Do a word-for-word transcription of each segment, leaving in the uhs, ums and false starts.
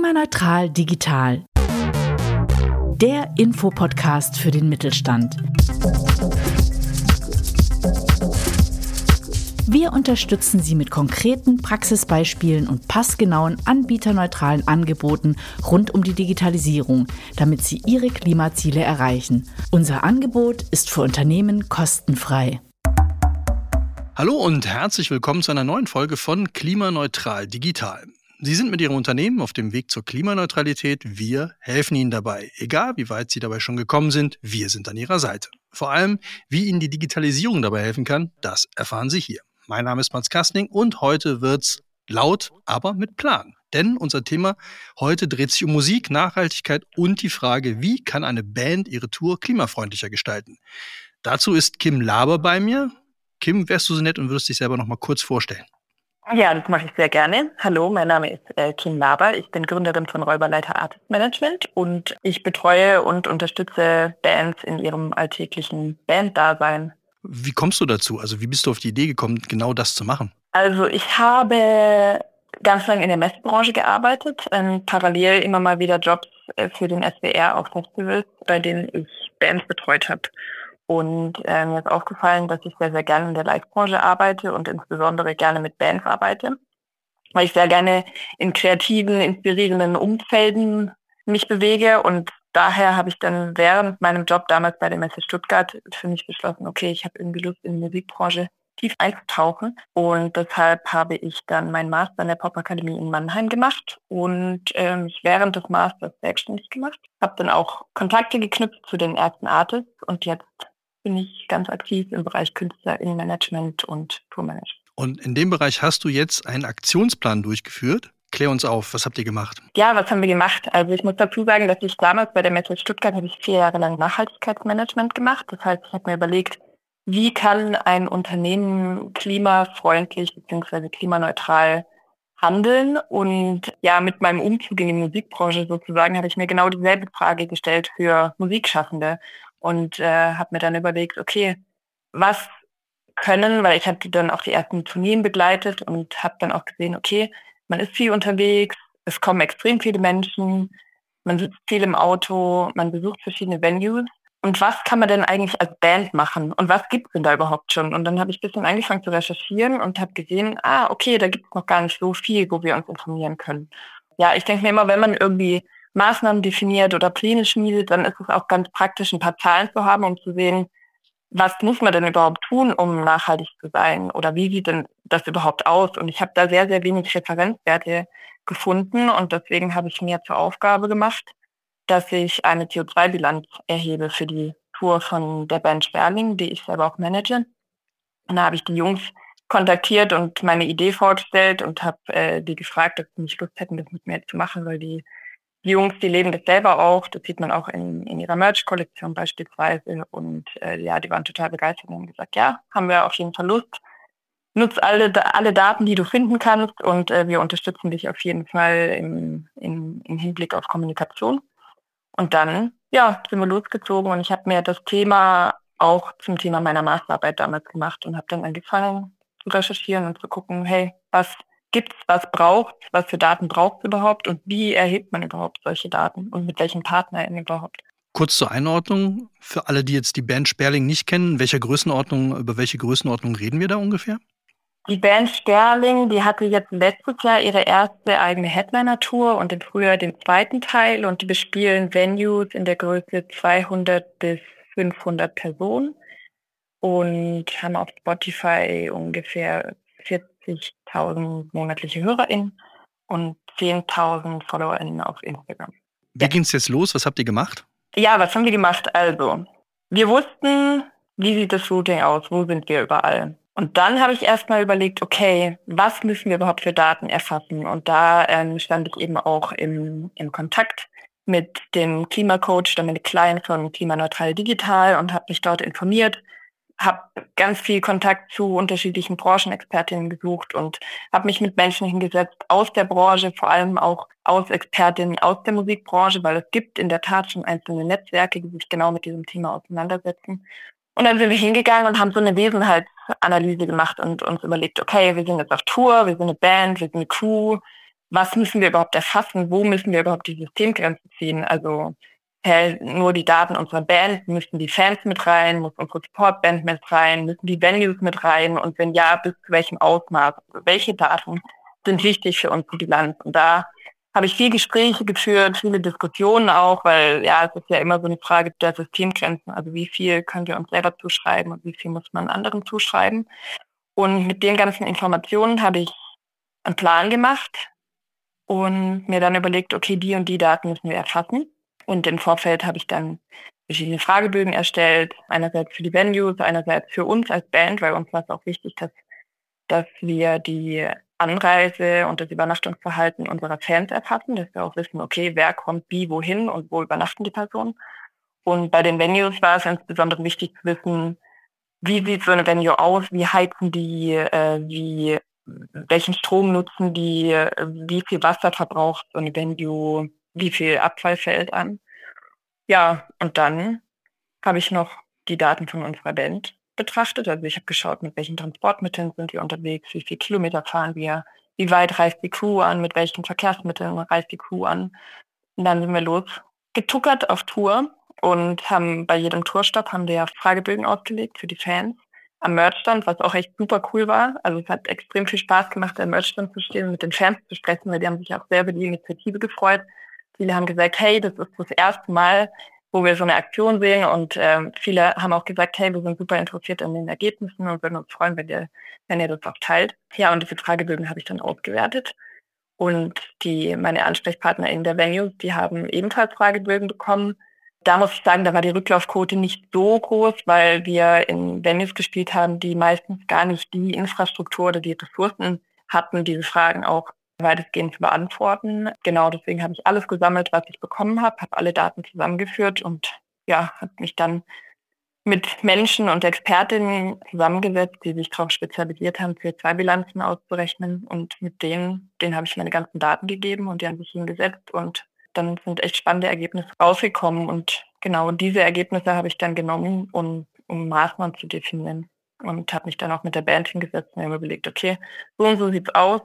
Klimaneutral digital. Der Infopodcast für den Mittelstand. Wir unterstützen Sie mit konkreten Praxisbeispielen und passgenauen anbieterneutralen Angeboten rund um die Digitalisierung, damit Sie Ihre Klimaziele erreichen. Unser Angebot ist für Unternehmen kostenfrei. Hallo und herzlich willkommen zu einer neuen Folge von Klimaneutral digital. Sie sind mit Ihrem Unternehmen auf dem Weg zur Klimaneutralität. Wir helfen Ihnen dabei. Egal, wie weit Sie dabei schon gekommen sind, wir sind an Ihrer Seite. Vor allem, wie Ihnen die Digitalisierung dabei helfen kann, das erfahren Sie hier. Mein Name ist Mats Kastning und heute wird's laut, aber mit Plan. Denn unser Thema heute dreht sich um Musik, Nachhaltigkeit und die Frage, wie kann eine Band ihre Tour klimafreundlicher gestalten. Dazu ist Kim Laber bei mir. Kim, wärst du so nett und würdest dich selber noch mal kurz vorstellen? Ja, das mache ich sehr gerne. Hallo, mein Name ist äh, Kim Laber. Ich bin Gründerin von Räuberleiter Artist Management und ich betreue und unterstütze Bands in ihrem alltäglichen Banddasein. Wie kommst du dazu? Also wie bist du auf die Idee gekommen, genau das zu machen? Also ich habe ganz lange in der Messebranche gearbeitet, ähm, parallel immer mal wieder Jobs äh, für den S W R auf Festivals, bei denen ich Bands betreut habe. Und äh, mir ist aufgefallen, dass ich sehr, sehr gerne in der Live-Branche arbeite und insbesondere gerne mit Bands arbeite, weil ich sehr gerne in kreativen, inspirierenden Umfelden mich bewege. Und daher habe ich dann während meinem Job damals bei der Messe Stuttgart für mich beschlossen, okay, ich habe irgendwie Lust, in die Musikbranche tief einzutauchen. Und deshalb habe ich dann meinen Master in der Popakademie in Mannheim gemacht und ähm, während des Masters selbstständig gemacht. Habe dann auch Kontakte geknüpft zu den ersten Artists und jetzt bin ich ganz aktiv im Bereich KünstlerInnenmanagement und Tourmanagement. Und in dem Bereich hast du jetzt einen Aktionsplan durchgeführt. Klär uns auf, was habt ihr gemacht? Ja, was haben wir gemacht? Also ich muss dazu sagen, dass ich damals bei der Messe Stuttgart habe ich vier Jahre lang Nachhaltigkeitsmanagement gemacht. Das heißt, ich habe mir überlegt, wie kann ein Unternehmen klimafreundlich bzw. klimaneutral handeln? Und ja, mit meinem Umzug in die Musikbranche sozusagen habe ich mir genau dieselbe Frage gestellt für Musikschaffende. Und äh, habe mir dann überlegt, okay, was können, weil ich habe dann auch die ersten Tourneen begleitet und habe dann auch gesehen, okay, man ist viel unterwegs, es kommen extrem viele Menschen, man sitzt viel im Auto, man besucht verschiedene Venues. Und was kann man denn eigentlich als Band machen? Und was gibt es denn da überhaupt schon? Und dann habe ich ein bisschen angefangen zu recherchieren und habe gesehen, ah, okay, da gibt es noch gar nicht so viel, wo wir uns informieren können. Ja, ich denke mir immer, wenn man irgendwie Maßnahmen definiert oder Pläne schmiedet, dann ist es auch ganz praktisch, ein paar Zahlen zu haben, um zu sehen, was muss man denn überhaupt tun, um nachhaltig zu sein oder wie sieht denn das überhaupt aus? Und ich habe da sehr, sehr wenig Referenzwerte gefunden und deswegen habe ich mir zur Aufgabe gemacht, dass ich eine C O zwei Bilanz erhebe für die Tour von der Band Sperling, die ich selber auch manage. Und da habe ich die Jungs kontaktiert und meine Idee vorgestellt und habe äh, die gefragt, ob sie nicht Lust hätten, das mit mir zu machen, weil die Die Jungs, die leben das selber auch. Das sieht man auch in, in ihrer Merch-Kollektion beispielsweise. Und äh, ja, die waren total begeistert und haben gesagt, ja, haben wir auf jeden Fall Lust. Nutz alle, alle Daten, die du finden kannst. Und äh, wir unterstützen dich auf jeden Fall im, im, im Hinblick auf Kommunikation. Und dann, ja, sind wir losgezogen. Und ich habe mir das Thema auch zum Thema meiner Masterarbeit damals gemacht und habe dann angefangen zu recherchieren und zu gucken, hey, was gibt's, was braucht, was für Daten braucht es überhaupt und wie erhebt man überhaupt solche Daten und mit welchen PartnerInnen überhaupt? Kurz zur Einordnung, für alle, die jetzt die Band Sperling nicht kennen, welcher Größenordnung, über welche Größenordnung reden wir da ungefähr? Die Band Sperling, die hatte jetzt letztes Jahr ihre erste eigene Headliner-Tour und im Frühjahr den zweiten Teil und die bespielen Venues in der Größe zweihundert bis fünfhundert Personen und haben auf Spotify ungefähr vierzigtausend monatliche HörerInnen und zehntausend FollowerInnen auf Instagram. Wie ja. ging es jetzt los? Was habt ihr gemacht? Ja, was haben wir gemacht? Also, wir wussten, wie sieht das Routing aus? Wo sind wir überall? Und dann habe ich erstmal überlegt, okay, was müssen wir überhaupt für Daten erfassen? Und da ähm, stand ich eben auch im, im Kontakt mit dem Klimacoach Dominik Klein von Klimaneutral Digital und habe mich dort informiert, habe ganz viel Kontakt zu unterschiedlichen Branchenexpertinnen gesucht und habe mich mit Menschen hingesetzt aus der Branche, vor allem auch aus Expertinnen aus der Musikbranche, weil es gibt in der Tat schon einzelne Netzwerke, die sich genau mit diesem Thema auseinandersetzen. Und dann sind wir hingegangen und haben so eine Wesenheitsanalyse gemacht und uns überlegt, okay, wir sind jetzt auf Tour, wir sind eine Band, wir sind eine Crew, was müssen wir überhaupt erfassen, wo müssen wir überhaupt die Systemgrenzen ziehen, also hey, nur die Daten unserer Band, müssen die Fans mit rein, muss unsere Supportband mit rein, müssen die Venues mit rein und wenn ja, bis zu welchem Ausmaß, also welche Daten sind wichtig für unsere Bilanz. Und da habe ich viele Gespräche geführt, viele Diskussionen auch, weil ja, es ist ja immer so eine Frage der Systemgrenzen, also wie viel können wir uns selber zuschreiben und wie viel muss man anderen zuschreiben. Und mit den ganzen Informationen habe ich einen Plan gemacht und mir dann überlegt, okay, die und die Daten müssen wir erfassen. Und im Vorfeld habe ich dann verschiedene Fragebögen erstellt, einerseits für die Venues, einerseits für uns als Band, weil uns war es auch wichtig, dass, dass wir die Anreise und das Übernachtungsverhalten unserer Fans erfassen, dass wir auch wissen, okay, wer kommt wie, wohin und wo übernachten die Personen. Und bei den Venues war es insbesondere wichtig zu wissen, wie sieht so eine Venue aus, wie heizen die, äh, wie, welchen Strom nutzen die, äh, wie viel Wasser verbraucht so eine Venue, wie viel Abfall fällt an. Ja, und dann habe ich noch die Daten von unserer Band betrachtet. Also ich habe geschaut, mit welchen Transportmitteln sind wir unterwegs, wie viele Kilometer fahren wir, wie weit reist die Crew an, mit welchen Verkehrsmitteln reist die Crew an. Und dann sind wir losgetuckert auf Tour und haben bei jedem Tourstopp haben wir Fragebögen ausgelegt für die Fans am Merchstand, was auch echt super cool war. Also es hat extrem viel Spaß gemacht, am Merchstand zu stehen und mit den Fans zu sprechen, weil die haben sich auch sehr über die Initiative gefreut. Viele haben gesagt, hey, das ist das erste Mal, wo wir so eine Aktion sehen und ähm, viele haben auch gesagt, hey, wir sind super interessiert an den Ergebnissen und würden uns freuen, wenn ihr, wenn ihr das auch teilt. Ja, und diese Fragebögen habe ich dann ausgewertet und die meine Ansprechpartner in der Venue, die haben ebenfalls Fragebögen bekommen. Da muss ich sagen, da war die Rücklaufquote nicht so groß, weil wir in Venues gespielt haben, die meistens gar nicht die Infrastruktur oder die Ressourcen hatten, diese Fragen auch weitestgehend zu beantworten. Genau, deswegen habe ich alles gesammelt, was ich bekommen habe, habe alle Daten zusammengeführt und ja, habe mich dann mit Menschen und Expertinnen zusammengesetzt, die sich darauf spezialisiert haben, C O zwei Bilanzen auszurechnen und mit denen, denen habe ich meine ganzen Daten gegeben und die haben sich hingesetzt und dann sind echt spannende Ergebnisse rausgekommen und genau diese Ergebnisse habe ich dann genommen, um, um Maßnahmen zu definieren und habe mich dann auch mit der Band hingesetzt und habe überlegt, okay, so und so sieht's aus.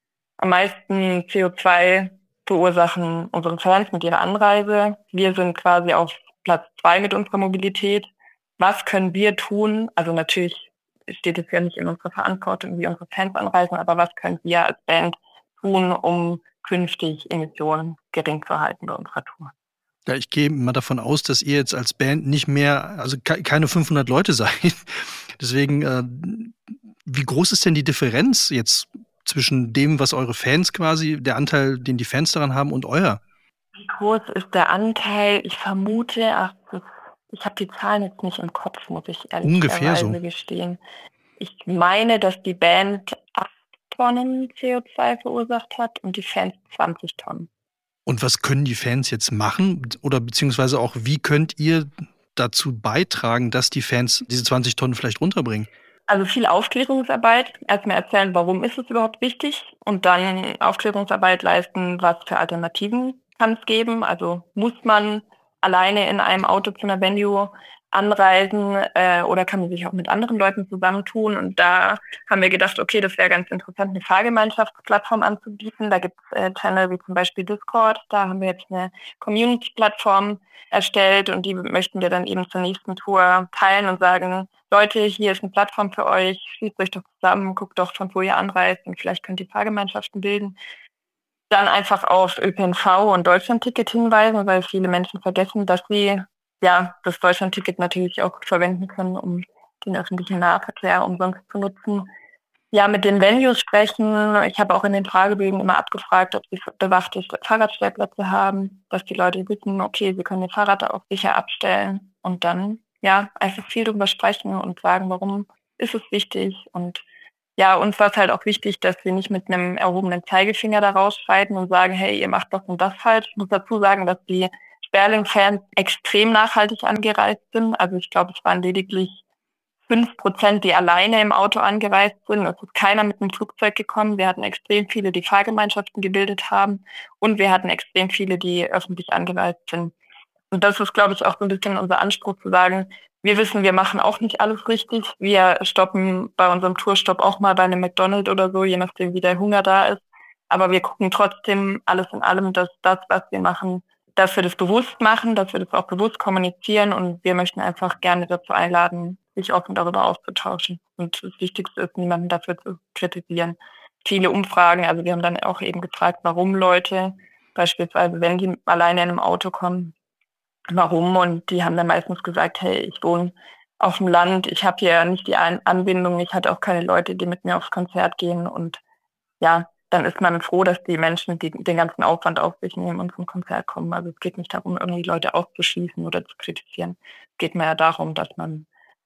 Am meisten C O zwei verursachen unsere Fans mit ihrer Anreise. Wir sind quasi auf Platz zwei mit unserer Mobilität. Was können wir tun? Also natürlich steht es ja nicht in unserer Verantwortung, wie unsere Fans anreisen, aber was können wir als Band tun, um künftig Emissionen gering zu halten bei unserer Tour? Ja, ich gehe mal davon aus, dass ihr jetzt als Band nicht mehr, also ke- keine fünfhundert Leute seid. Deswegen, äh, wie groß ist denn die Differenz jetzt zwischen dem, was eure Fans quasi, der Anteil, den die Fans daran haben und euer? Wie groß ist der Anteil? Ich vermute, ach, das, ich habe die Zahlen jetzt nicht im Kopf, muss ich Ungefähr so. ehrlicherweise gestehen. Ich meine, dass die Band acht Tonnen C O zwei verursacht hat und die Fans zwanzig Tonnen. Und was können die Fans jetzt machen? Oder beziehungsweise auch, wie könnt ihr dazu beitragen, dass die Fans diese zwanzig Tonnen vielleicht runterbringen? Also viel Aufklärungsarbeit. Erstmal erzählen, warum ist es überhaupt wichtig und dann Aufklärungsarbeit leisten, was für Alternativen kann es geben. Also muss man alleine in einem Auto zu einer Venue anreisen äh, oder kann man sich auch mit anderen Leuten zusammentun? Und da haben wir gedacht, okay, das wäre ganz interessant, eine Fahrgemeinschaftsplattform anzubieten. Da gibt es äh, Channel wie zum Beispiel Discord. Da haben wir jetzt eine Community-Plattform erstellt und die möchten wir dann eben zur nächsten Tour teilen und sagen, Leute, hier ist eine Plattform für euch, schließt euch doch zusammen, guckt doch, von wo ihr anreist und vielleicht könnt ihr Fahrgemeinschaften bilden. Dann einfach auf Ö P N V und Deutschlandticket hinweisen, weil viele Menschen vergessen, dass sie ja das Deutschlandticket natürlich auch verwenden können, um den öffentlichen Nahverkehr umsonst zu nutzen. Ja, mit den Venues sprechen. Ich habe auch in den Fragebögen immer abgefragt, ob sie bewachte Fahrradstellplätze haben, dass die Leute wissen, okay, sie können ihr Fahrrad auch sicher abstellen und dann ja einfach viel darüber sprechen und sagen, warum ist es wichtig. Und ja, uns war es halt auch wichtig, dass wir nicht mit einem erhobenen Zeigefinger da rausschreiten und sagen, hey, ihr macht das und das falsch. Ich muss dazu sagen, dass die Sperling-Fans extrem nachhaltig angereist sind. Also ich glaube, es waren lediglich fünf Prozent, die alleine im Auto angereist sind. Es ist keiner mit einem Flugzeug gekommen. Wir hatten extrem viele, die Fahrgemeinschaften gebildet haben. Und wir hatten extrem viele, die öffentlich angereist sind. Und das ist, glaube ich, auch so ein bisschen unser Anspruch zu sagen, wir wissen, wir machen auch nicht alles richtig. Wir stoppen bei unserem Tourstopp auch mal bei einem McDonald's oder so, je nachdem, wie der Hunger da ist. Aber wir gucken trotzdem alles in allem, dass das, was wir machen, dass wir das bewusst machen, dass wir das auch bewusst kommunizieren und wir möchten einfach gerne dazu einladen, sich offen darüber auszutauschen. Und das Wichtigste ist, niemanden dafür zu kritisieren. Viele Umfragen, also wir haben dann auch eben gefragt, warum Leute, beispielsweise wenn die alleine in einem Auto kommen, warum? Und die haben dann meistens gesagt, hey, ich wohne auf dem Land, ich habe hier nicht die Anbindung, ich hatte auch keine Leute, die mit mir aufs Konzert gehen und ja, dann ist man froh, dass die Menschen die, den ganzen Aufwand auf sich nehmen und zum Konzert kommen. Also es geht nicht darum, irgendwie Leute auszuschließen oder zu kritisieren. Es geht mehr darum, dass man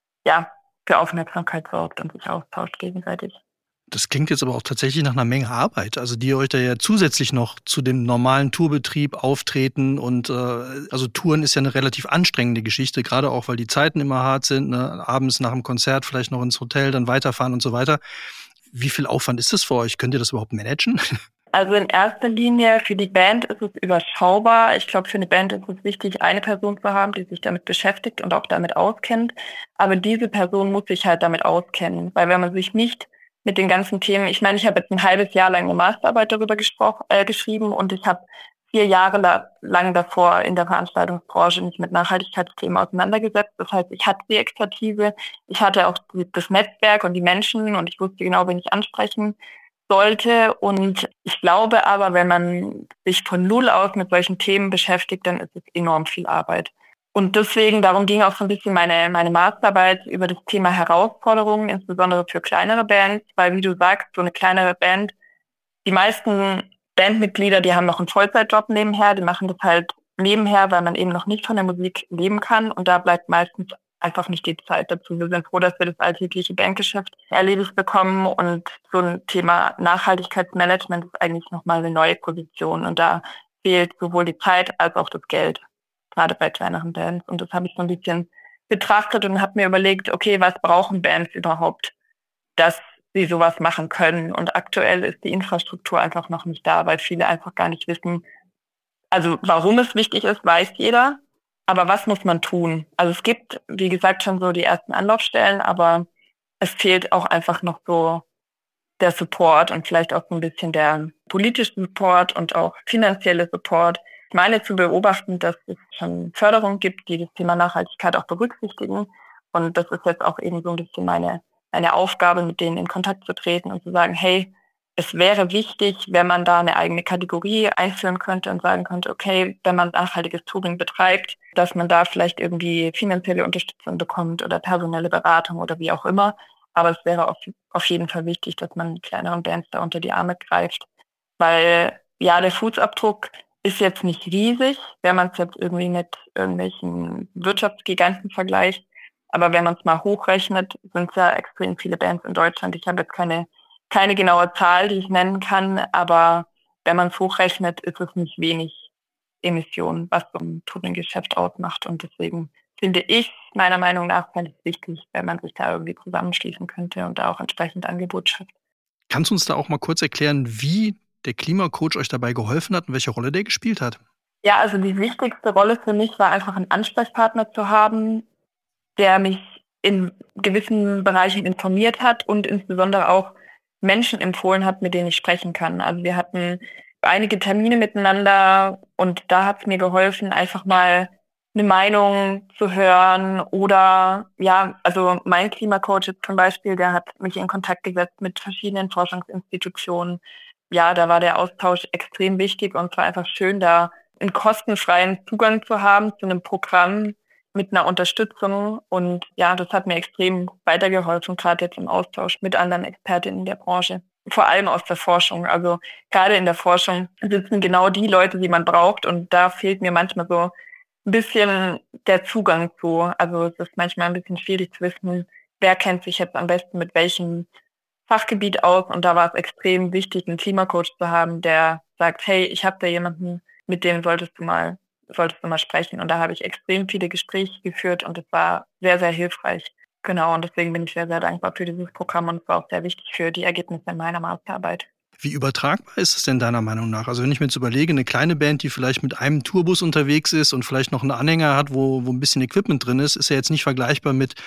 ja für Aufmerksamkeit sorgt und sich austauscht gegenseitig. Das klingt jetzt aber auch tatsächlich nach einer Menge Arbeit, also die euch da ja zusätzlich noch zu dem normalen Tourbetrieb auftreten und äh, also Touren ist ja eine relativ anstrengende Geschichte, gerade auch, weil die Zeiten immer hart sind, ne? Abends nach dem Konzert vielleicht noch ins Hotel, dann weiterfahren und so weiter. Wie viel Aufwand ist das für euch? Könnt ihr das überhaupt managen? Also in erster Linie für die Band ist es überschaubar. Ich glaube, für eine Band ist es wichtig, eine Person zu haben, die sich damit beschäftigt und auch damit auskennt. Aber diese Person muss sich halt damit auskennen, weil wenn man sich nicht mit den ganzen Themen, ich meine, ich habe jetzt ein halbes Jahr lang eine Masterarbeit darüber gesprochen, äh, geschrieben und ich habe vier Jahre la- lang davor in der Veranstaltungsbranche mich mit Nachhaltigkeitsthemen auseinandergesetzt. Das heißt, ich hatte die Expertise, ich hatte auch die, das Netzwerk und die Menschen und ich wusste genau, wen ich ansprechen sollte. Und ich glaube aber, wenn man sich von Null aus mit solchen Themen beschäftigt, dann ist es enorm viel Arbeit. Und deswegen, darum ging auch so ein bisschen meine, meine Masterarbeit über das Thema Herausforderungen, insbesondere für kleinere Bands, weil wie du sagst, so eine kleinere Band, die meisten Bandmitglieder, die haben noch einen Vollzeitjob nebenher, die machen das halt nebenher, weil man eben noch nicht von der Musik leben kann und da bleibt meistens einfach nicht die Zeit dazu. Wir sind froh, dass wir das alltägliche Bandgeschäft erledigt bekommen und so ein Thema Nachhaltigkeitsmanagement ist eigentlich nochmal eine neue Position und da fehlt sowohl die Zeit als auch das Geld, gerade bei kleineren Bands. Und das habe ich so ein bisschen betrachtet und habe mir überlegt, okay, was brauchen Bands überhaupt, dass sie sowas machen können. Und aktuell ist die Infrastruktur einfach noch nicht da, weil viele einfach gar nicht wissen, also warum es wichtig ist, weiß jeder, aber was muss man tun? Also es gibt, wie gesagt, schon so die ersten Anlaufstellen, aber es fehlt auch einfach noch so der Support und vielleicht auch so ein bisschen der politische Support und auch finanzielle Support. Ich meine zu beobachten, dass es schon Förderungen gibt, die das Thema Nachhaltigkeit auch berücksichtigen. Und das ist jetzt auch eben so ein bisschen meine, meine Aufgabe, mit denen in Kontakt zu treten und zu sagen, hey, es wäre wichtig, wenn man da eine eigene Kategorie einführen könnte und sagen könnte, okay, wenn man nachhaltiges Touring betreibt, dass man da vielleicht irgendwie finanzielle Unterstützung bekommt oder personelle Beratung oder wie auch immer. Aber es wäre auf, auf jeden Fall wichtig, dass man kleineren Bands da unter die Arme greift. Weil, ja, der Fußabdruck ist jetzt nicht riesig, wenn man es jetzt irgendwie mit irgendwelchen Wirtschaftsgiganten vergleicht. Aber wenn man es mal hochrechnet, sind es ja extrem viele Bands in Deutschland. Ich habe jetzt keine, keine genaue Zahl, die ich nennen kann, aber wenn man es hochrechnet, ist es nicht wenig Emissionen, was so ein Touring-Geschäft ausmacht. Und deswegen finde ich, meiner Meinung nach, fände es wichtig, wenn man sich da irgendwie zusammenschließen könnte und da auch entsprechend Angebot schafft. Kannst du uns da auch mal kurz erklären, wie der Klimacoach euch dabei geholfen hat und welche Rolle der gespielt hat? Ja, also die wichtigste Rolle für mich war einfach einen Ansprechpartner zu haben, der mich in gewissen Bereichen informiert hat und insbesondere auch Menschen empfohlen hat, mit denen ich sprechen kann. Also wir hatten einige Termine miteinander und da hat es mir geholfen, einfach mal eine Meinung zu hören oder ja, also mein Klimacoach jetzt zum Beispiel, der hat mich in Kontakt gesetzt mit verschiedenen Forschungsinstitutionen. Ja, da war der Austausch extrem wichtig und es war einfach schön, da einen kostenfreien Zugang zu haben zu einem Programm mit einer Unterstützung und ja, das hat mir extrem weitergeholfen, gerade jetzt im Austausch mit anderen Expertinnen der Branche, vor allem aus der Forschung. Also gerade in der Forschung sitzen genau die Leute, die man braucht und da fehlt mir manchmal so ein bisschen der Zugang zu. Also es ist manchmal ein bisschen schwierig zu wissen, wer kennt sich jetzt am besten mit welchem Fachgebiet aus und da war es extrem wichtig, einen Klimacoach zu haben, der sagt, hey, ich habe da jemanden, mit dem solltest du mal solltest du mal sprechen. Und da habe ich extrem viele Gespräche geführt und es war sehr, sehr hilfreich. Genau, und deswegen bin ich sehr, sehr dankbar für dieses Programm und es war auch sehr wichtig für die Ergebnisse meiner Masterarbeit. Wie übertragbar ist es denn deiner Meinung nach? Also wenn ich mir jetzt überlege, eine kleine Band, die vielleicht mit einem Tourbus unterwegs ist und vielleicht noch einen Anhänger hat, wo, wo ein bisschen Equipment drin ist, ist ja jetzt nicht vergleichbar mit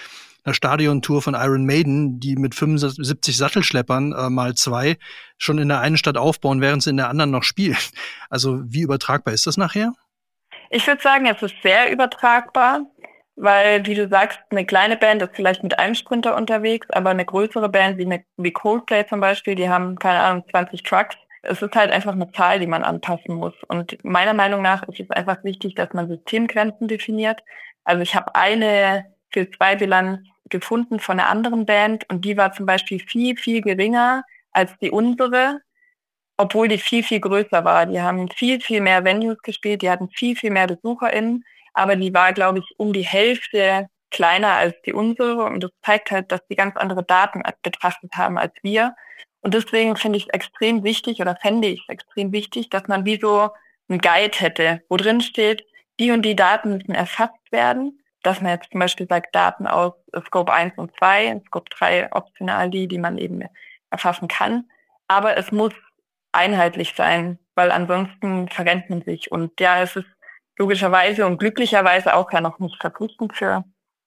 einer Stadiontour von Iron Maiden, die mit fünfundsiebzig Sattelschleppern äh, mal zwei schon in der einen Stadt aufbauen, während sie in der anderen noch spielen. Also wie übertragbar ist das nachher? Ich würde sagen, es ist sehr übertragbar, weil, wie du sagst, eine kleine Band ist vielleicht mit einem Sprinter unterwegs, aber eine größere Band wie, eine, wie Coldplay zum Beispiel, die haben, keine Ahnung, zwanzig Trucks. Es ist halt einfach eine Zahl, die man anpassen muss. Und meiner Meinung nach ist es einfach wichtig, dass man Systemgrenzen definiert. Also ich habe eine C O zwei Bilanz gefunden von einer anderen Band und die war zum Beispiel viel, viel geringer als die unsere, obwohl die viel, viel größer war. Die haben viel, viel mehr Venues gespielt, die hatten viel, viel mehr BesucherInnen, aber die war, glaube ich, um die Hälfte kleiner als die unsere und das zeigt halt, dass die ganz andere Daten betrachtet haben als wir. Und deswegen finde ich es extrem wichtig oder fände ich es extrem wichtig, dass man wie so einen Guide hätte, wo drin steht, die und die Daten müssen erfasst werden, dass man jetzt zum Beispiel sagt, Daten aus Scope eins und zwei, in Scope drei optional die, die man eben erfassen kann. Aber es muss einheitlich sein, weil ansonsten verrennt man sich. Und ja, es ist logischerweise und glücklicherweise auch ja noch nicht verpflichtend für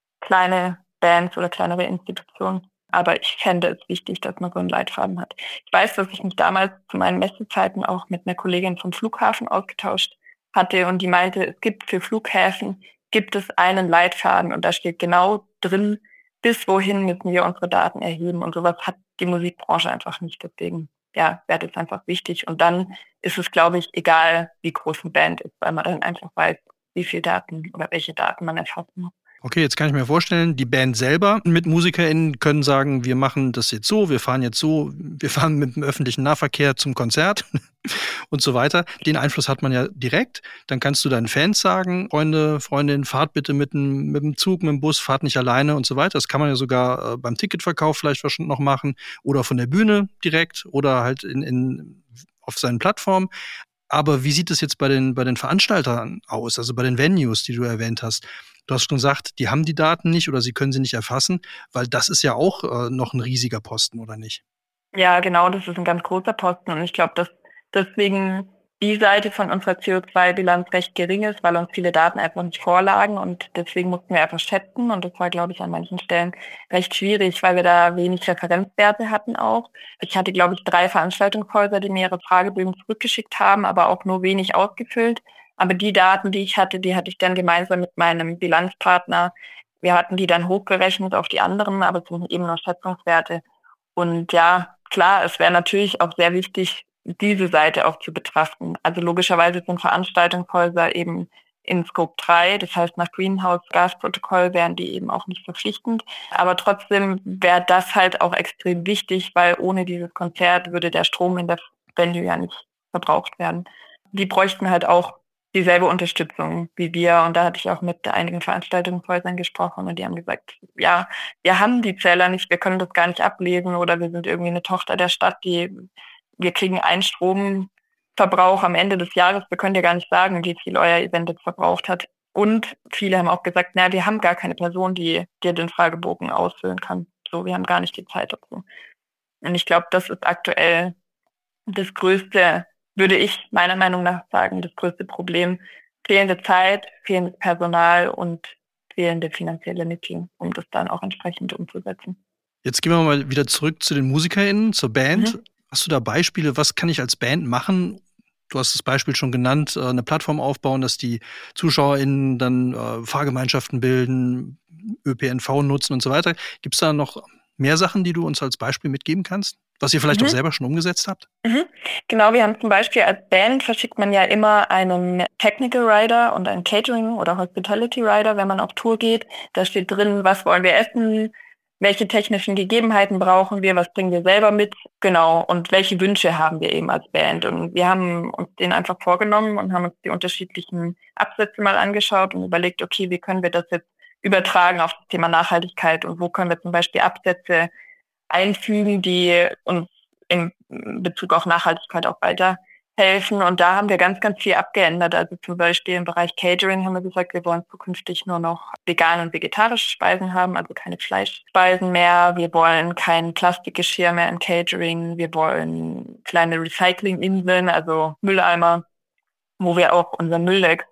kleine Bands oder kleinere Institutionen. Aber ich fände es wichtig, dass man so einen Leitfaden hat. Ich weiß, dass ich mich damals zu meinen Messezeiten auch mit einer Kollegin vom Flughafen ausgetauscht hatte und die meinte, es gibt für Flughäfen, gibt es einen Leitfaden und da steht genau drin, bis wohin müssen wir unsere Daten erheben und sowas hat die Musikbranche einfach nicht. Deswegen, ja, wäre das einfach wichtig und dann ist es, glaube ich, egal, wie groß eine Band ist, weil man dann einfach weiß, wie viel Daten oder welche Daten man erfassen muss. Okay, jetzt kann ich mir vorstellen, die Band selber mit MusikerInnen können sagen, wir machen das jetzt so, wir fahren jetzt so, wir fahren mit dem öffentlichen Nahverkehr zum Konzert und so weiter. Den Einfluss hat man ja direkt. Dann kannst du deinen Fans sagen, Freunde, Freundin, fahrt bitte mit dem, mit dem Zug, mit dem Bus, fahrt nicht alleine und so weiter. Das kann man ja sogar äh, beim Ticketverkauf vielleicht noch machen oder von der Bühne direkt oder halt in, in, auf seinen Plattformen. Aber wie sieht es jetzt bei den, bei den Veranstaltern aus, also bei den Venues, die du erwähnt hast? Du hast schon gesagt, die haben die Daten nicht oder sie können sie nicht erfassen, weil das ist ja auch äh, noch ein riesiger Posten, oder nicht? Ja, genau, das ist ein ganz großer Posten und ich glaube, dass deswegen die Seite von unserer C O zwei Bilanz recht gering ist, weil uns viele Daten einfach nicht vorlagen und deswegen mussten wir einfach schätzen und das war, glaube ich, an manchen Stellen recht schwierig, weil wir da wenig Referenzwerte hatten auch. Ich hatte, glaube ich, drei Veranstaltungshäuser, die mir ihre Fragebögen zurückgeschickt haben, aber auch nur wenig ausgefüllt. Aber die Daten, die ich hatte, die hatte ich dann gemeinsam mit meinem Bilanzpartner. Wir hatten die dann hochgerechnet auf die anderen, aber es sind eben nur Schätzungswerte. Und ja, klar, es wäre natürlich auch sehr wichtig, diese Seite auch zu betrachten. Also logischerweise sind Veranstaltungshäuser eben in Scope drei, das heißt nach Greenhouse-Gas-Protokoll wären die eben auch nicht verpflichtend. Aber trotzdem wäre das halt auch extrem wichtig, weil ohne dieses Konzert würde der Strom in der Venue ja nicht verbraucht werden. Die bräuchten halt auch dieselbe Unterstützung wie wir. Und da hatte ich auch mit einigen Veranstaltungshäusern gesprochen und die haben gesagt, ja, wir haben die Zähler nicht, wir können das gar nicht ablesen oder wir sind irgendwie eine Tochter der Stadt, die wir kriegen einen Stromverbrauch am Ende des Jahres, wir können ja gar nicht sagen, wie viel euer Event jetzt verbraucht hat. Und viele haben auch gesagt, na, wir haben gar keine Person, die dir den Fragebogen ausfüllen kann. So, wir haben gar nicht die Zeit dazu. Und ich glaube, das ist aktuell das größte, würde ich meiner Meinung nach sagen, das größte Problem. Fehlende Zeit, fehlendes Personal und fehlende finanzielle Mittel, um das dann auch entsprechend umzusetzen. Jetzt gehen wir mal wieder zurück zu den MusikerInnen, zur Band. Mhm. Hast du da Beispiele, was kann ich als Band machen? Du hast das Beispiel schon genannt, eine Plattform aufbauen, dass die ZuschauerInnen dann äh, Fahrgemeinschaften bilden, ÖPNV nutzen und so weiter. Gibt es da noch mehr Sachen, die du uns als Beispiel mitgeben kannst? Was ihr vielleicht mhm. auch selber schon umgesetzt habt? Mhm. Genau, wir haben zum Beispiel als Band verschickt man ja immer einen Technical Rider und einen Catering oder Hospitality Rider, wenn man auf Tour geht. Da steht drin, was wollen wir essen, welche technischen Gegebenheiten brauchen wir, was bringen wir selber mit, genau, und welche Wünsche haben wir eben als Band. Und wir haben uns den einfach vorgenommen und haben uns die unterschiedlichen Absätze mal angeschaut und überlegt, okay, wie können wir das jetzt übertragen auf das Thema Nachhaltigkeit und wo können wir zum Beispiel Absätze einfügen, die uns in Bezug auf Nachhaltigkeit auch weiterhelfen. Und da haben wir ganz, ganz viel abgeändert. Also zum Beispiel im Bereich Catering haben wir gesagt, wir wollen zukünftig nur noch vegane und vegetarische Speisen haben, also keine Fleischspeisen mehr. Wir wollen kein Plastikgeschirr mehr im Catering. Wir wollen kleine Recyclinginseln, also Mülleimer, wo wir auch unser Müll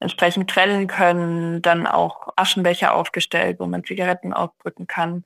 entsprechend trennen können, dann auch Aschenbecher aufgestellt, wo man Zigaretten ausdrücken kann.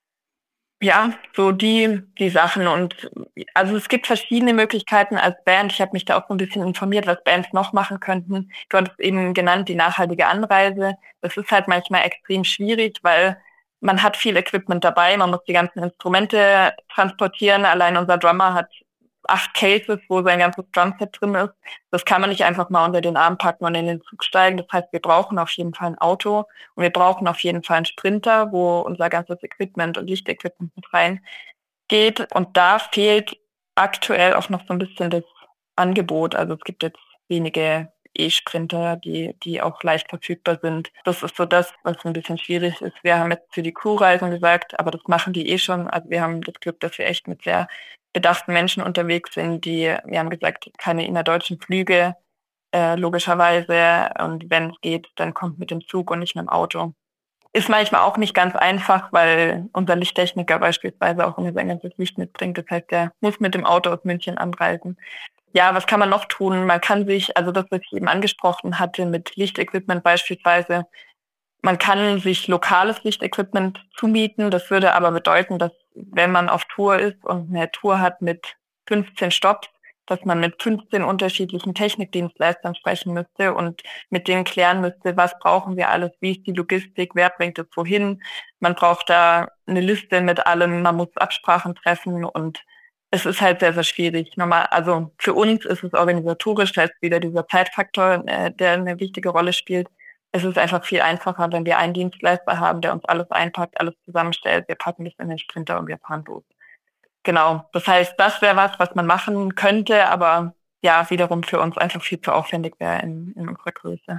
Ja, so die die Sachen. Und also es gibt verschiedene Möglichkeiten als Band. Ich habe mich da auch so ein bisschen informiert, was Bands noch machen könnten. Du hattest eben genannt, die nachhaltige Anreise. Das ist halt manchmal extrem schwierig, weil man hat viel Equipment dabei, man muss die ganzen Instrumente transportieren. Allein unser Drummer hat acht Cases, wo sein ganzes Drumset drin ist. Das kann man nicht einfach mal unter den Arm packen und in den Zug steigen. Das heißt, wir brauchen auf jeden Fall ein Auto und wir brauchen auf jeden Fall einen Sprinter, wo unser ganzes Equipment und Lichtequipment mit reingeht. Und da fehlt aktuell auch noch so ein bisschen das Angebot. Also es gibt jetzt wenige E-Sprinter, die die auch leicht verfügbar sind. Das ist so das, was ein bisschen schwierig ist. Wir haben jetzt für die Crew-Reisen gesagt, aber das machen die eh schon. Also wir haben das Glück, dass wir echt mit sehr bedachten Menschen unterwegs sind, die, wir haben gesagt, keine innerdeutschen Flüge, äh, logischerweise. Und wenn es geht, dann kommt mit dem Zug und nicht mit dem Auto. Ist manchmal auch nicht ganz einfach, weil unser Lichttechniker beispielsweise auch immer sein ganzes Licht mitbringt. Das heißt, der muss mit dem Auto aus München anreisen. Ja, was kann man noch tun? Man kann sich, also das, was ich eben angesprochen hatte, mit Lichtequipment beispielsweise, man kann sich lokales Lichtequipment zumieten. Das würde aber bedeuten, dass wenn man auf Tour ist und eine Tour hat mit fünfzehn Stopps, dass man mit fünfzehn unterschiedlichen Technikdienstleistern sprechen müsste und mit denen klären müsste, was brauchen wir alles, wie ist die Logistik, wer bringt es wohin. Man braucht da eine Liste mit allem, man muss Absprachen treffen und es ist halt sehr, sehr schwierig. Normal, also für uns ist es organisatorisch, da ist wieder dieser Zeitfaktor, äh, der eine wichtige Rolle spielt. Es ist einfach viel einfacher, wenn wir einen Dienstleister haben, der uns alles einpackt, alles zusammenstellt. Wir packen das in den Sprinter und wir fahren los. Genau. Das heißt, das wäre was, was man machen könnte, aber ja, wiederum für uns einfach viel zu aufwendig wäre in, in unserer Größe.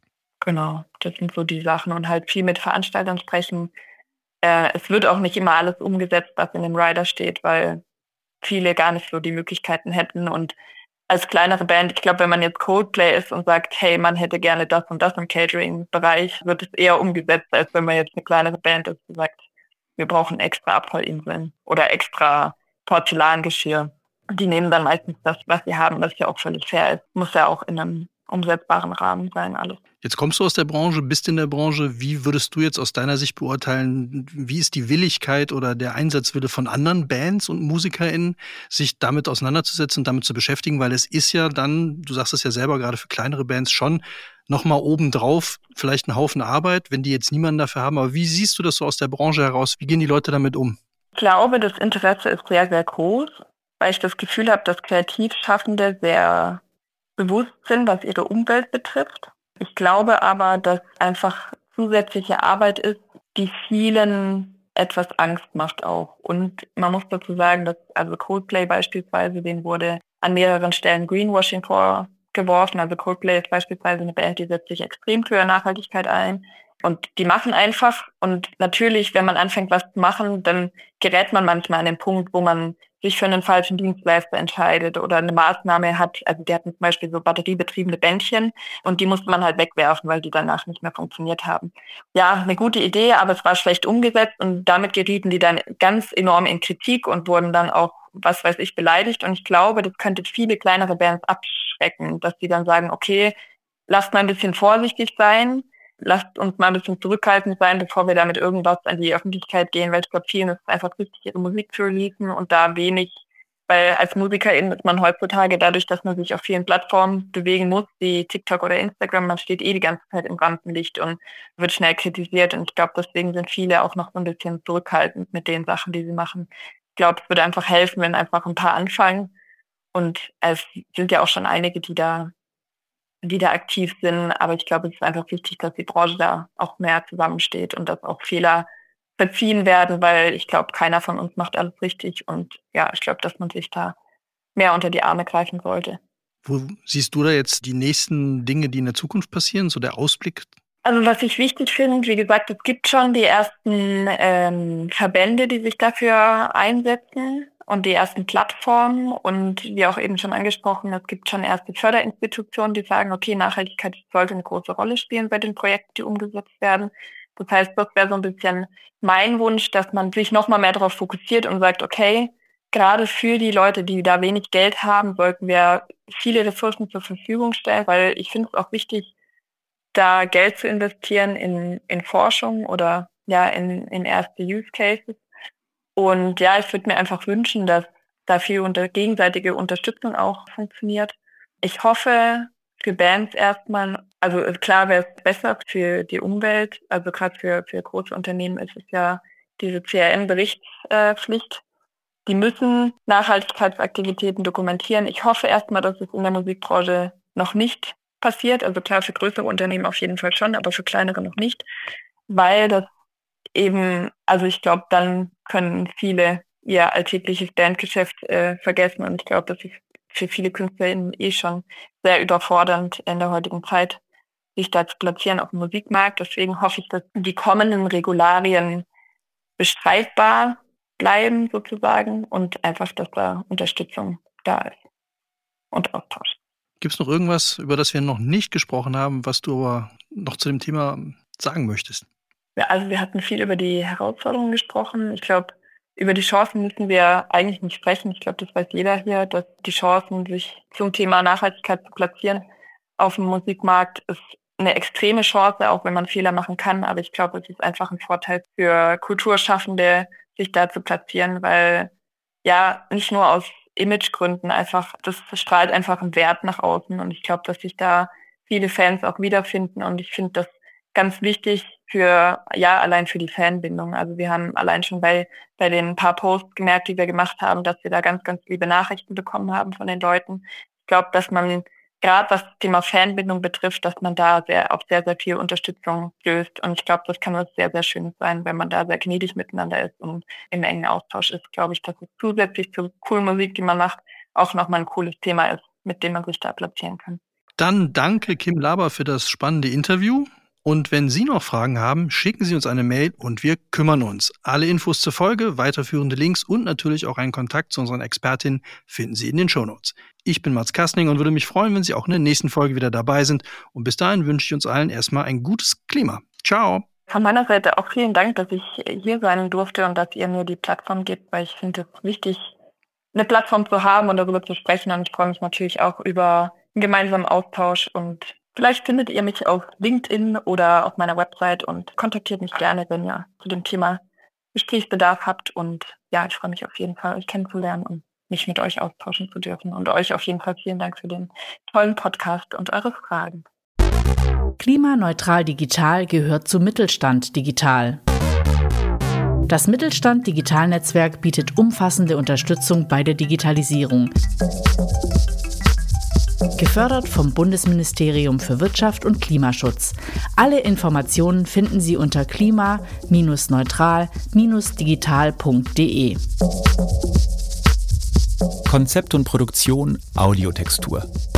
Genau. Das sind so die Sachen und halt viel mit Veranstaltern sprechen. Äh, es wird auch nicht immer alles umgesetzt, was in dem Rider steht, weil viele gar nicht so die Möglichkeiten hätten und als kleinere Band, ich glaube, wenn man jetzt Coldplay ist und sagt, hey, man hätte gerne das und das im Catering-Bereich, wird es eher umgesetzt, als wenn man jetzt eine kleinere Band ist und sagt, wir brauchen extra Abfallinseln oder extra Porzellangeschirr. Die nehmen dann meistens das, was sie haben, was ja auch völlig fair ist. Muss ja auch in einem umsetzbaren Rahmen sein, alles. Jetzt kommst du aus der Branche, bist in der Branche. Wie würdest du jetzt aus deiner Sicht beurteilen, wie ist die Willigkeit oder der Einsatzwille von anderen Bands und MusikerInnen, sich damit auseinanderzusetzen und damit zu beschäftigen? Weil es ist ja dann, du sagst es ja selber gerade für kleinere Bands schon, nochmal obendrauf vielleicht ein Haufen Arbeit, wenn die jetzt niemanden dafür haben. Aber wie siehst du das so aus der Branche heraus? Wie gehen die Leute damit um? Ich glaube, das Interesse ist sehr, sehr groß, weil ich das Gefühl habe, dass Kreativschaffende sehr bewusst sind, was ihre Umwelt betrifft. Ich glaube aber, dass einfach zusätzliche Arbeit ist, die vielen etwas Angst macht auch. Und man muss dazu sagen, dass also Coldplay beispielsweise, denen wurde an mehreren Stellen Greenwashing vorgeworfen. Also Coldplay ist beispielsweise eine Band, die setzt sich extrem für Nachhaltigkeit ein. Und die machen einfach. Und natürlich, wenn man anfängt, was zu machen, dann gerät man manchmal an den Punkt, wo man sich für einen falschen Dienstleister entscheidet oder eine Maßnahme hat. Also die hatten zum Beispiel so batteriebetriebene Bändchen und die musste man halt wegwerfen, weil die danach nicht mehr funktioniert haben. Ja, eine gute Idee, aber es war schlecht umgesetzt und damit gerieten die dann ganz enorm in Kritik und wurden dann auch, was weiß ich, beleidigt. Und ich glaube, das könnte viele kleinere Bands abschrecken, dass die dann sagen, okay, lasst mal ein bisschen vorsichtig sein, lasst uns mal ein bisschen zurückhaltend sein, bevor wir damit irgendwas an die Öffentlichkeit gehen, weil ich glaube, vielen ist es einfach wichtig, ihre Musik zu releasen und da wenig, weil als Musikerin ist man heutzutage dadurch, dass man sich auf vielen Plattformen bewegen muss, wie TikTok oder Instagram, man steht eh die ganze Zeit im Rampenlicht und wird schnell kritisiert und ich glaube, deswegen sind viele auch noch so ein bisschen zurückhaltend mit den Sachen, die sie machen. Ich glaube, es würde einfach helfen, wenn einfach ein paar anfangen und es sind ja auch schon einige, die da die da aktiv sind, aber ich glaube, es ist einfach wichtig, dass die Branche da auch mehr zusammensteht und dass auch Fehler verziehen werden, weil ich glaube, keiner von uns macht alles richtig und ja, ich glaube, dass man sich da mehr unter die Arme greifen sollte. Wo siehst du da jetzt die nächsten Dinge, die in der Zukunft passieren, so der Ausblick? Also was ich wichtig finde, wie gesagt, es gibt schon die ersten ähm, Verbände, die sich dafür einsetzen und die ersten Plattformen und wie auch eben schon angesprochen, es gibt schon erste Förderinstitutionen, die sagen, okay, Nachhaltigkeit sollte eine große Rolle spielen bei den Projekten, die umgesetzt werden. Das heißt, das wäre so ein bisschen mein Wunsch, dass man sich nochmal mehr darauf fokussiert und sagt, okay, gerade für die Leute, die da wenig Geld haben, sollten wir viele Ressourcen zur Verfügung stellen, weil ich finde es auch wichtig, da Geld zu investieren in, in Forschung oder ja in, in erste Use Cases. Und ja, ich würde mir einfach wünschen, dass da viel unter gegenseitige Unterstützung auch funktioniert. Ich hoffe für Bands erstmal, also klar wäre es besser für die Umwelt, also gerade für, für große Unternehmen ist es ja diese C R M-Berichtspflicht. Die müssen Nachhaltigkeitsaktivitäten dokumentieren. Ich hoffe erstmal, dass es in der Musikbranche noch nicht passiert. Also klar, für größere Unternehmen auf jeden Fall schon, aber für kleinere noch nicht. Weil das eben, also ich glaube, dann können viele ihr alltägliches Bandgeschäft äh, vergessen. Und ich glaube, das ist für viele KünstlerInnen eh schon sehr überfordernd in der heutigen Zeit, sich da zu platzieren auf dem Musikmarkt. Deswegen hoffe ich, dass die kommenden Regularien bestreitbar bleiben sozusagen und einfach, dass da Unterstützung da ist und Austausch. Gibt es noch irgendwas, über das wir noch nicht gesprochen haben, was du aber noch zu dem Thema sagen möchtest? Ja, also wir hatten viel über die Herausforderungen gesprochen. Ich glaube, über die Chancen müssen wir eigentlich nicht sprechen. Ich glaube, das weiß jeder hier, dass die Chancen, sich zum Thema Nachhaltigkeit zu platzieren auf dem Musikmarkt, ist eine extreme Chance, auch wenn man Fehler machen kann. Aber ich glaube, es ist einfach ein Vorteil für Kulturschaffende, sich da zu platzieren, weil ja nicht nur aus Imagegründen einfach, das strahlt einfach einen Wert nach außen. Und ich glaube, dass sich da viele Fans auch wiederfinden. Und ich finde das ganz wichtig für, ja, allein für die Fanbindung. Also wir haben allein schon bei, bei den paar Posts gemerkt, die wir gemacht haben, dass wir da ganz, ganz liebe Nachrichten bekommen haben von den Leuten. Ich glaube, dass man gerade was das Thema Fanbindung betrifft, dass man da sehr auf sehr, sehr viel Unterstützung stößt. Und ich glaube, das kann was sehr, sehr Schönes sein, wenn man da sehr gnädig miteinander ist und im engen Austausch ist. Glaube ich, dass es zusätzlich zur coolen Musik, die man macht, auch nochmal ein cooles Thema ist, mit dem man sich da platzieren kann. Dann danke Kim Laber für das spannende Interview. Und wenn Sie noch Fragen haben, schicken Sie uns eine Mail und wir kümmern uns. Alle Infos zur Folge, weiterführende Links und natürlich auch einen Kontakt zu unseren Expertinnen finden Sie in den Shownotes. Ich bin Mats Kastning und würde mich freuen, wenn Sie auch in der nächsten Folge wieder dabei sind. Und bis dahin wünsche ich uns allen erstmal ein gutes Klima. Ciao! Von meiner Seite auch vielen Dank, dass ich hier sein durfte und dass ihr mir die Plattform gebt, weil ich finde es wichtig, eine Plattform zu haben und darüber zu sprechen. Und ich freue mich natürlich auch über einen gemeinsamen Austausch und vielleicht findet ihr mich auf LinkedIn oder auf meiner Website und kontaktiert mich gerne, wenn ihr zu dem Thema Gesprächsbedarf habt. Und ja, ich freue mich auf jeden Fall, euch kennenzulernen und mich mit euch austauschen zu dürfen. Und euch auf jeden Fall vielen Dank für den tollen Podcast und eure Fragen. Klimaneutral Digital gehört zu Mittelstand Digital. Das Mittelstand Digital Netzwerk bietet umfassende Unterstützung bei der Digitalisierung. Gefördert vom Bundesministerium für Wirtschaft und Klimaschutz. Alle Informationen finden Sie unter klima neutral digital punkt de. Konzept und Produktion Audiotextur.